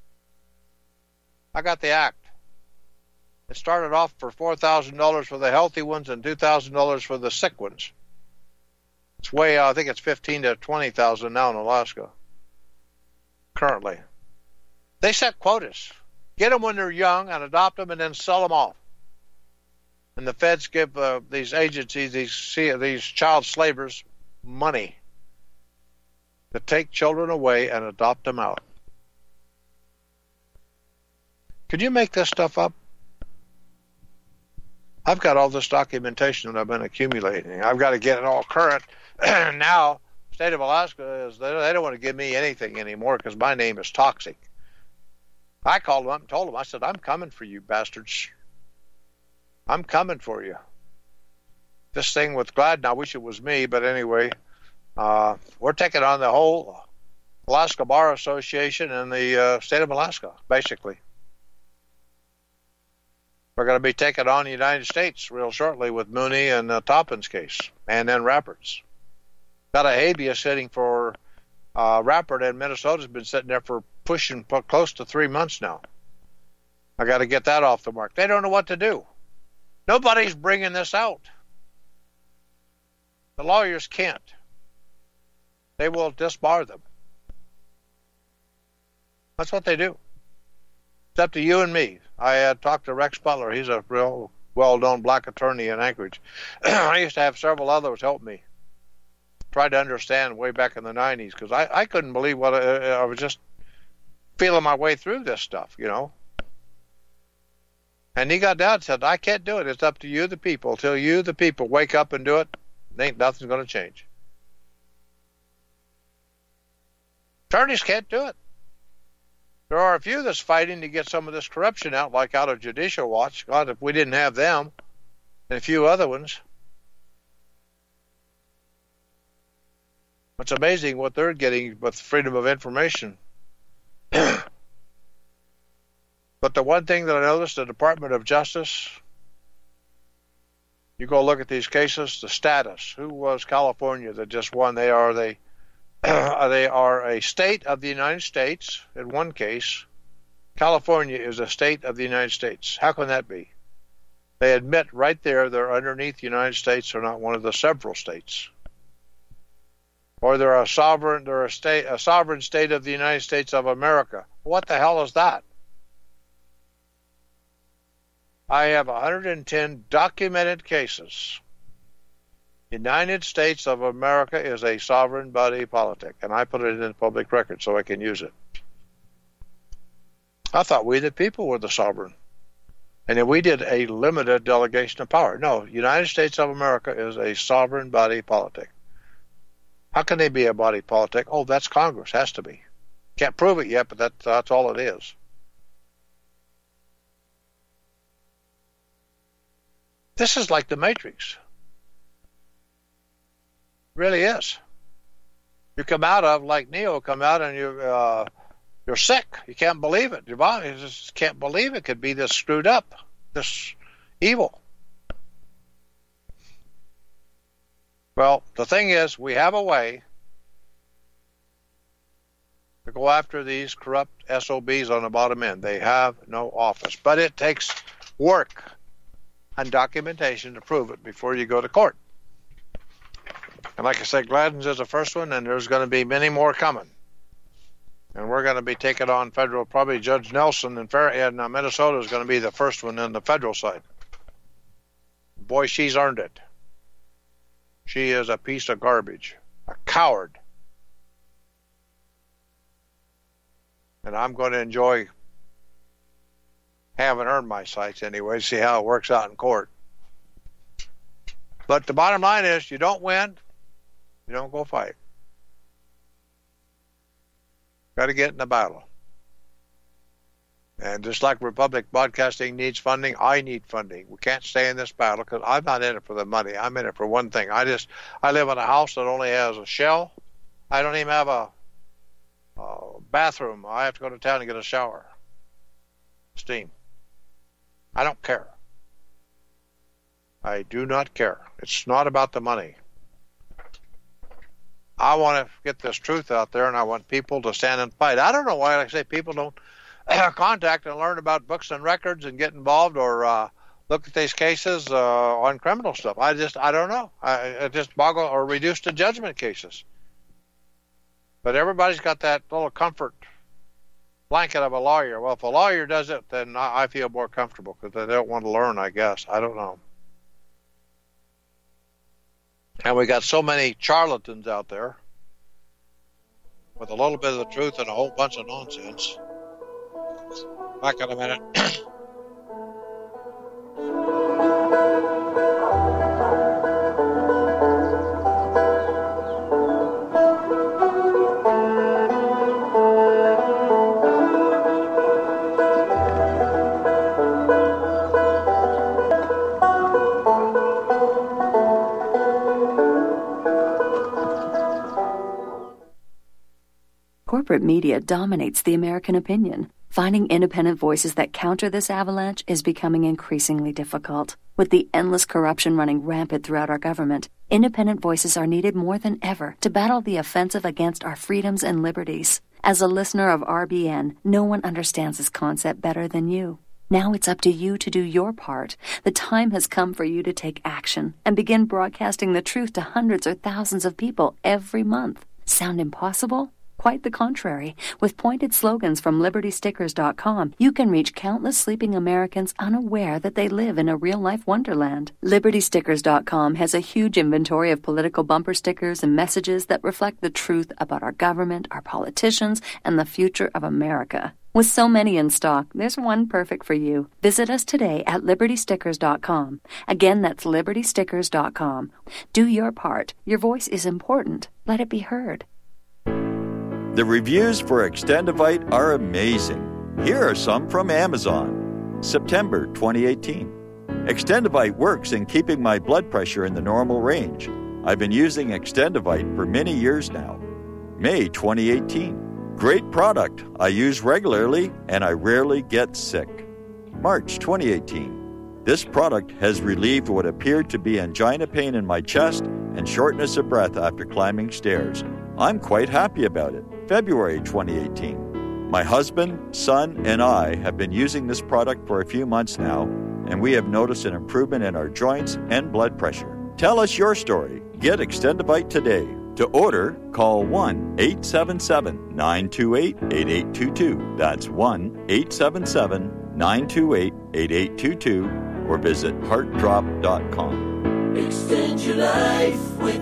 I got the act. It started off for four thousand dollars for the healthy ones and two thousand dollars for the sick ones. It's way, I think it's fifteen thousand to twenty thousand dollars now in Alaska, currently. They set quotas. Get them when they're young and adopt them and then sell them off. And the feds give uh, these agencies, these, these child slavers, money to take children away and adopt them out. Could you make this stuff up? I've got all this documentation that I've been accumulating. I've got to get it all current. Now, the state of Alaska, is they don't want to give me anything anymore because my name is toxic. I called them up and told them, I said, I'm coming for you bastards. I'm coming for you. This thing with Gladden, I wish it was me, but anyway, uh, we're taking on the whole Alaska Bar Association and the uh, state of Alaska, basically. We're going to be taking on the United States real shortly with Mooney and uh, Toppin's case, and then Rappert's. Got a habeas sitting for uh, Rappert, and Minnesota's been sitting there for pushing close to three months now. I got to get that off the mark. They don't know what to do. Nobody's bringing this out. The lawyers can't. They will disbar them. That's what they do. It's up to you and me. I had talked to Rex Butler. He's a real well-known black attorney in Anchorage. I used to have several others help me. Tried to understand way back in the nineties because I, I couldn't believe what I, I was just feeling my way through this stuff, you know. And he got down and said, I can't do it. It's up to you, the people. Till you, the people, wake up and do it, ain't nothing's going to change. Attorneys can't do it. There are a few that's fighting to get some of this corruption out, like out of Judicial Watch. God, if we didn't have them, and a few other ones. It's amazing what they're getting with freedom of information. But the one thing that I noticed, the Department of Justice, you go look at these cases, the status. Who was California that just won? They are they, they are a state of the United States in one case. California is a state of the United States. How can that be? They admit right there they're underneath the United States. They're not one of the several states. Or they're a sovereign, they're a state, a sovereign state of the United States of America. What the hell is that? I have one hundred ten documented cases. United States of America is a sovereign body politic, and I put it in the public record so I can use it. I thought we the people were the sovereign, and then we did a limited delegation of power. No, United States of America is a sovereign body politic. How can they be a body politic? Oh, that's Congress, has to be. Can't prove it yet, but that, that's all it is. This is like the Matrix. It really is. You come out of, like Neo come out and you, uh, you're sick. You can't believe it. Your body just can't believe it could be this screwed up, this evil. Well, the thing is, we have a way to go after these corrupt S O Bs on the bottom end. They have no office. But it takes work and documentation to prove it before you go to court. And like I said, Gladden's is the first one, and there's going to be many more coming. And we're going to be taking on federal, probably Judge Nelson in, Fair, in uh, Minnesota is going to be the first one on the federal side. Boy, she's earned it. She is a piece of garbage, a coward. And I'm going to enjoy having earned my sights anyway, see how it works out in court. But the bottom line is, you don't win, you don't go fight. Got to get in the battle. And just like Republic Broadcasting needs funding, I need funding. We can't stay in this battle because I'm not in it for the money. I'm in it for one thing. I just I live in a house that only has a shell. I don't even have a, a bathroom. I have to go to town and get a shower. Steam. I don't care. I do not care. It's not about the money. I want to get this truth out there, and I want people to stand and fight. I don't know why, like I say, people don't contact and learn about books and records and get involved or uh, look at these cases uh, on criminal stuff. I just, I don't know. I, it just boggle or reduced to judgment cases. But everybody's got that little comfort blanket of a lawyer. Well, if a lawyer does it, then I, I feel more comfortable because they don't want to learn, I guess. I don't know. And we got so many charlatans out there with a little bit of the truth and a whole bunch of nonsense. Back in a minute. Corporate media dominates the American opinion. Finding independent voices that counter this avalanche is becoming increasingly difficult. With the endless corruption running rampant throughout our government, independent voices are needed more than ever to battle the offensive against our freedoms and liberties. As a listener of R B N, no one understands this concept better than you. Now it's up to you to do your part. The time has come for you to take action and begin broadcasting the truth to hundreds or thousands of people every month. Sound impossible? Quite the contrary. With pointed slogans from Liberty Stickers dot com, you can reach countless sleeping Americans unaware that they live in a real-life wonderland. Liberty Stickers dot com has a huge inventory of political bumper stickers and messages that reflect the truth about our government, our politicians, and the future of America. With so many in stock, there's one perfect for you. Visit us today at Liberty Stickers dot com. Again, that's Liberty Stickers dot com. Do your part. Your voice is important. Let it be heard. The reviews for Extendivite are amazing. Here are some from Amazon. September twenty eighteen. Extendivite works in keeping my blood pressure in the normal range. I've been using Extendivite for many years now. May twenty eighteen. Great product. I use regularly and I rarely get sick. March twenty eighteen. This product has relieved what appeared to be angina pain in my chest and shortness of breath after climbing stairs. I'm quite happy about it. February twenty eighteen. My husband, son, and I have been using this product for a few months now, and we have noticed an improvement in our joints and blood pressure. Tell us your story. Get Extendivite today. To order, call one eight seven seven, nine two eight, eight eight two two. That's one eight seven seven, nine two eight, eight eight two two, or visit heart drop dot com. Extend your life with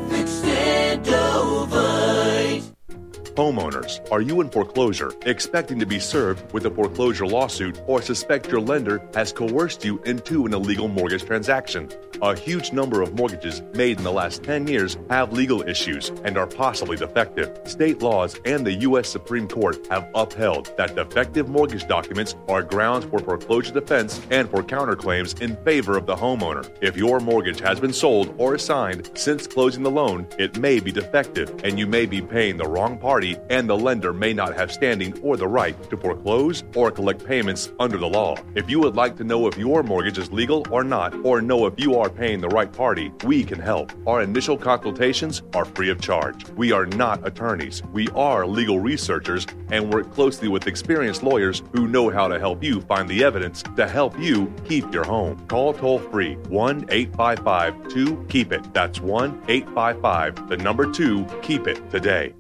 Extendovite. Homeowners, are you in foreclosure, expecting to be served with a foreclosure lawsuit, or suspect your lender has coerced you into an illegal mortgage transaction? A huge number of mortgages made in the last ten years have legal issues and are possibly defective. State laws and the U S Supreme Court have upheld that defective mortgage documents are grounds for foreclosure defense and for counterclaims in favor of the homeowner. If your mortgage has been sold or assigned since closing the loan, it may be defective and you may be paying the wrong party, and the lender may not have standing or the right to foreclose or collect payments under the law. If you would like to know if your mortgage is legal or not, or know if you are paying the right party, we can help. Our initial consultations are free of charge. We are not attorneys. We are legal researchers and work closely with experienced lawyers who know how to help you find the evidence to help you keep your home. Call toll-free one eight five five, two, keep it. That's one eight five five, the number two, keep it today.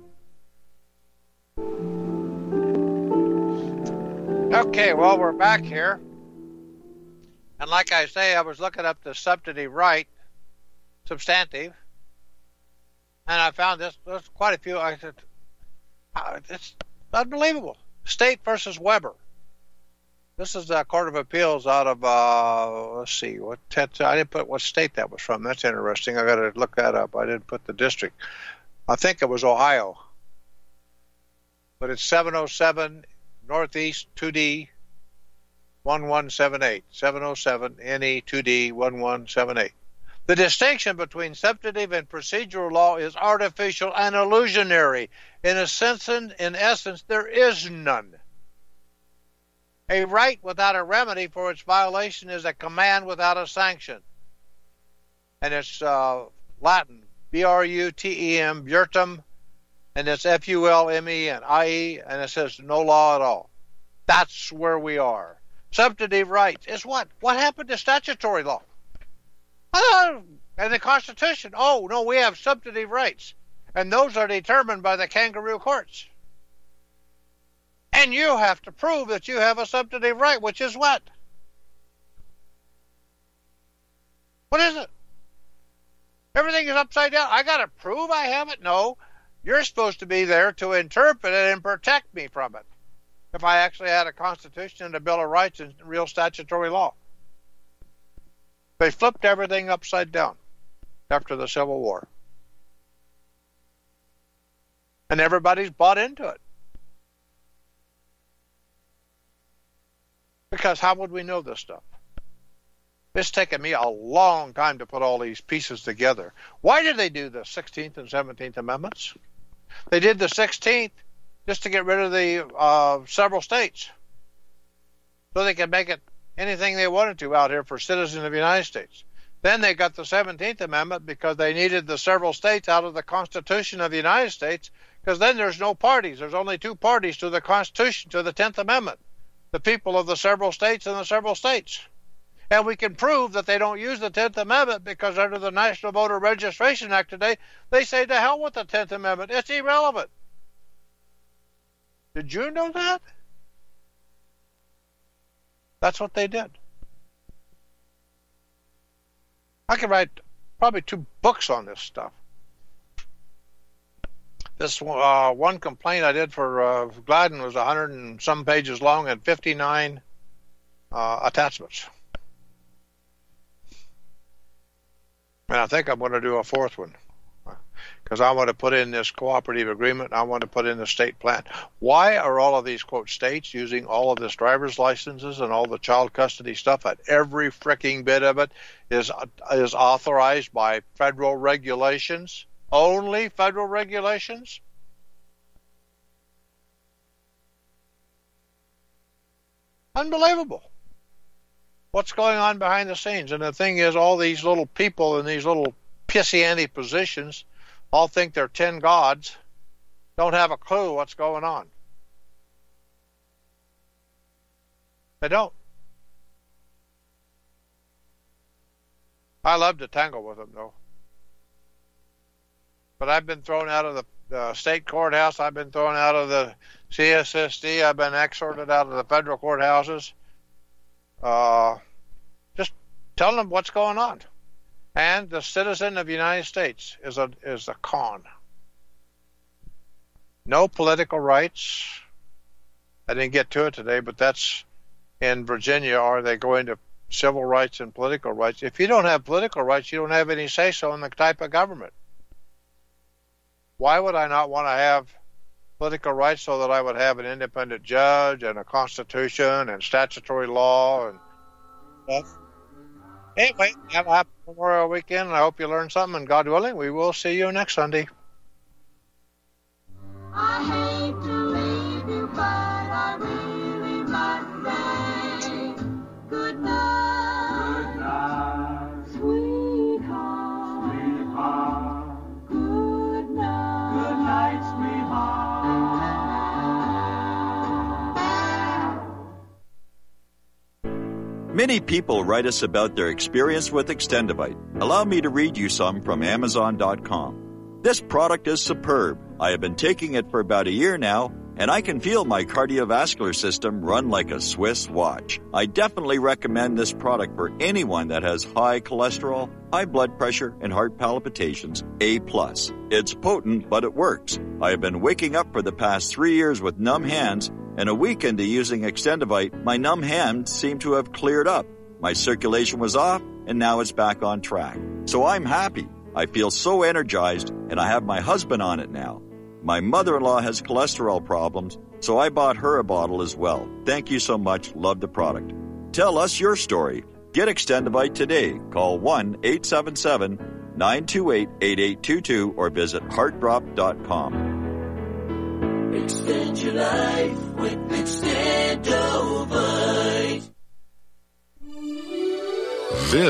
Okay, well, we're back here. And like I say, I was looking up the substantive right, substantive, and I found this, there's quite a few. I said, oh, it's unbelievable. State versus Weber. This is the Court of Appeals out of, uh, let's see, what I didn't put what state that was from. That's interesting. I got to look that up. I didn't put the district. I think it was Ohio. But it's seven oh seven Northeast two D one one seven eight, seven oh seven N E two D one one seven eight. The distinction between substantive and procedural law is artificial and illusionary. In a sense, in, in essence, there is none. A right without a remedy for its violation is a command without a sanction. And it's uh, Latin, B R U T E M, Burtum, and it's F U L M E N, I E, and it says no law at all. That's where we are. Substantive rights is what? What happened to statutory law? Oh, and the Constitution. Oh, no, we have substantive rights. And those are determined by the kangaroo courts. And you have to prove that you have a substantive right, which is what? What is it? Everything is upside down. I got to prove I have it? No. You're supposed to be there to interpret it and protect me from it. If I actually had a Constitution and a Bill of Rights and real statutory law. They flipped everything upside down after the Civil War. And everybody's bought into it. Because how would we know this stuff? It's taken me a long time to put all these pieces together. Why did they do the sixteenth and seventeenth Amendments? They did the sixteenth just to get rid of the uh, several states. So they could make it anything they wanted to out here for citizens of the United States. Then they got the seventeenth Amendment because they needed the several states out of the Constitution of the United States, because then there's no parties. There's only two parties to the Constitution, to the tenth Amendment. The people of the several states and the several states. And we can prove that they don't use the tenth Amendment because under the National Voter Registration Act today, they say to hell with the tenth Amendment. It's irrelevant. Did you know that? That's what they did. I could write probably two books on this stuff. This uh, one complaint I did for uh, Gladden was a hundred and some pages long and fifty-nine uh, attachments. And I think I'm going to do a fourth one because I want to put in this cooperative agreement. I want to put in the state plan. Why are all of these, quote, states using all of this driver's licenses and all the child custody stuff? And every freaking bit of it is is authorized by federal regulations, only federal regulations? Unbelievable. What's going on behind the scenes? And the thing is, all these little people in these little pissy-anty positions all think they're ten gods, don't have a clue what's going on. They don't. I love to tangle with them, though. But I've been thrown out of the, the state courthouse. I've been thrown out of the C S S D. I've been exhorted out of the federal courthouses. Uh, just telling them what's going on. And the citizen of the United States is a is a con. No political rights. I didn't get to it today, but that's in Virginia. Are they going to civil rights and political rights? If you don't have political rights, you don't have any say-so in the type of government. Why would I not want to have political rights so that I would have an independent judge and a constitution and statutory law and stuff? Anyway, have a happy Memorial Weekend, and I hope you learned something, and God willing, we will see you next Sunday. I hate to leave you, but I really must say good night. Good night. Sweetheart. Sweetheart. Good night. Good night, sweetheart. Many people write us about their experience with Extendivite. Allow me to read you some from Amazon dot com. This product is superb. I have been taking it for about a year now, and I can feel my cardiovascular system run like a Swiss watch. I definitely recommend this product for anyone that has high cholesterol, high blood pressure, and heart palpitations, A plus. It's potent, but it works. I have been waking up for the past three years with numb hands, and a week into using Extendivite, my numb hands seem to have cleared up. My circulation was off, and now it's back on track. So I'm happy. I feel so energized, and I have my husband on it now. My mother-in-law has cholesterol problems, so I bought her a bottle as well. Thank you so much. Love the product. Tell us your story. Get Extendivite today. Call one eight seven seven, nine two eight, eight eight two two or visit heart drop dot com. Extend your life with Extendovite.